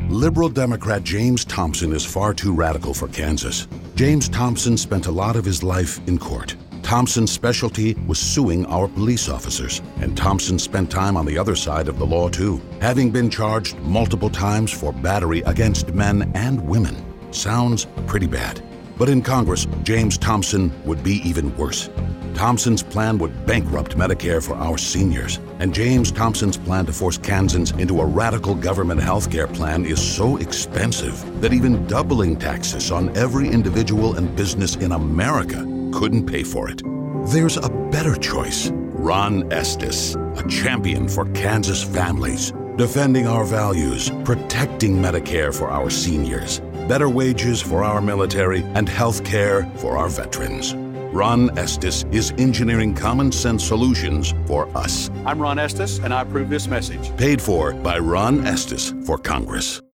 Liberal Democrat James Thompson is far too radical for Kansas. James Thompson spent a lot of his life in court. Thompson's specialty was suing our police officers, and Thompson spent time on the other side of the law too, having been charged multiple times for battery against men and women. Sounds pretty bad. But in Congress, James Thompson would be even worse. Thompson's plan would bankrupt Medicare for our seniors, and James Thompson's plan to force Kansans into a radical government health care plan is so expensive that even doubling taxes on every individual and business in America couldn't pay for it. There's a better choice. Ron Estes, a champion for Kansas families, defending our values, protecting Medicare for our seniors, better wages for our military, and health care for our veterans. Ron Estes is engineering common sense solutions for us. I'm Ron Estes, and I approve this message. Paid for by Ron Estes for Congress.